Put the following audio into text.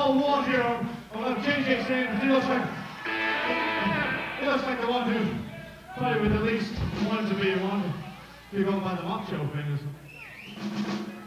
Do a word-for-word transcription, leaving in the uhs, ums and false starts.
old wall here of of J J saying he looks like he looks like the one who probably with the least wanted to be one. You go by the mock show thing or something.